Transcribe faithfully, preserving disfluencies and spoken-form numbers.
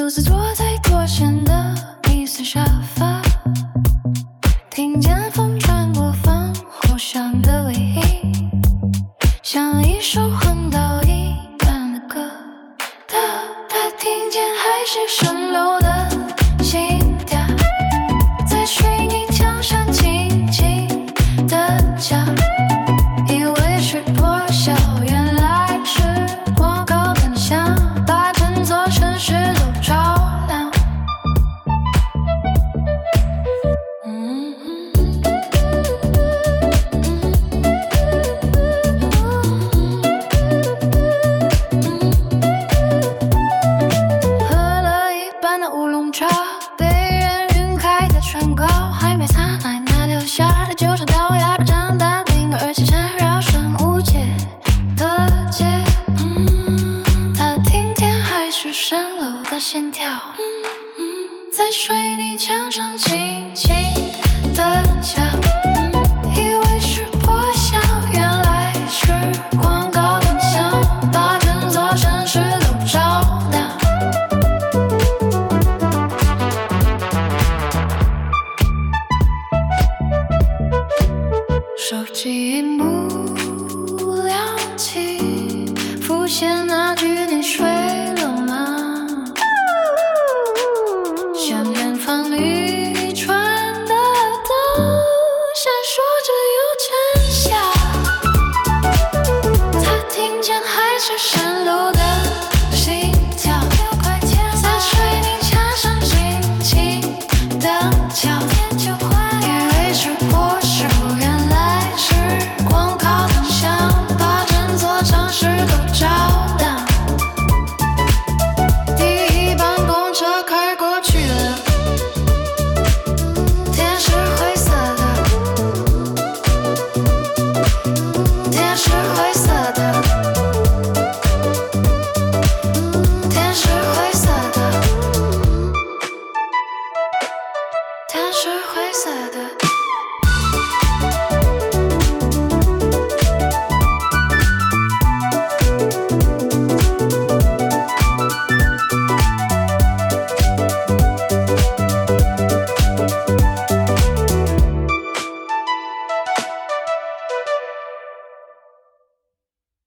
自坐在过线的米色沙发，听见风穿过防火墙的尾音，像一首横倒一般的歌。他他听见海市蜃楼的心跳，在水泥墙上轻轻的叫，以为是破晓，原来是广告灯箱，把整座城市都照亮。嗯喝了一半的乌龙茶，被人晕开的唇膏，还没擦奶奶留下的旧伤，掉牙的长大冰而且缠绕生无解的结。嗯，他听见海市蜃楼的线条，嗯嗯，在水泥墙上轻轻的叫，嗯，以为是破晓，原来是广告灯箱，把整座城市都照亮。手机荧幕亮起，浮现那